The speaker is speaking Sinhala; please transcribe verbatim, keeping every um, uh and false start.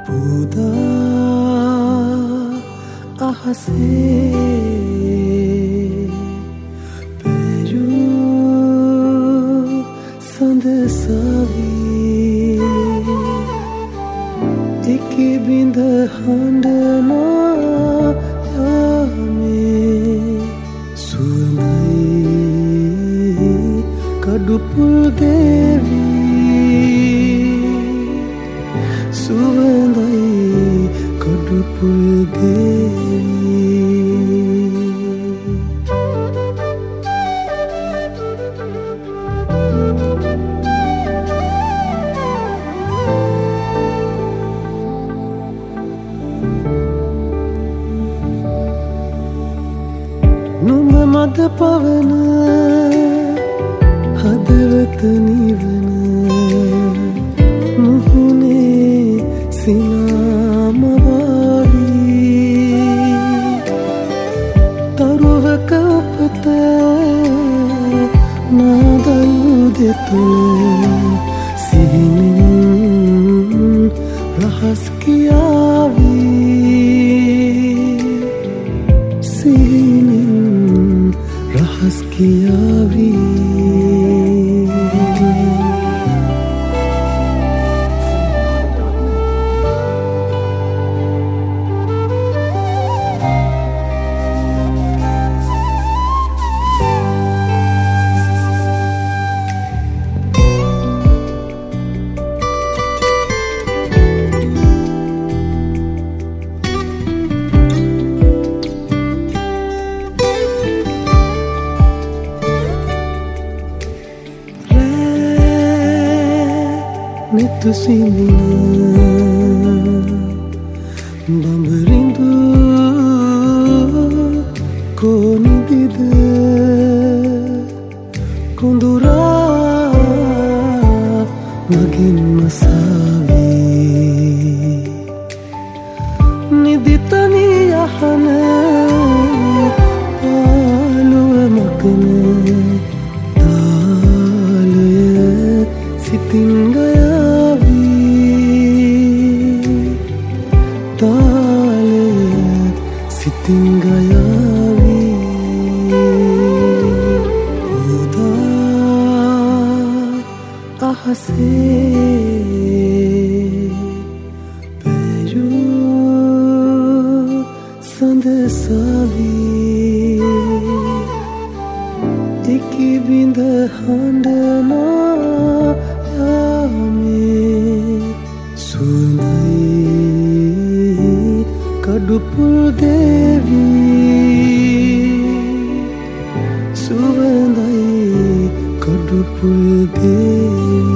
පුදා අහසේ පෙරූ සඳ සවී එකි බිඳ හඬනා යාමේ සුවඳයි කඩුපුල් දේවී සුවඳයි කඩුපුල් දේවී නුඹ මද පවන හදවත නිවන මුහුණේ සිනාමවාවී තරුවක උපත නාදල්ලු දෙතුළ සිහිනෙන් රහස් කියාවී සිහිනෙන් රහස් කියාවී Netu simina bamberindu koni dida kondura magin masavi niditani yahana palu magna talaya sitinga සිතින් ගයාවී පුදා අහසේ පෙරූ සඳ සවී එකි බිඳ හඬනා යාමේ සුවඳයි කඩුපුල් දේවී සුවඳයි කඩුපුල් දේවී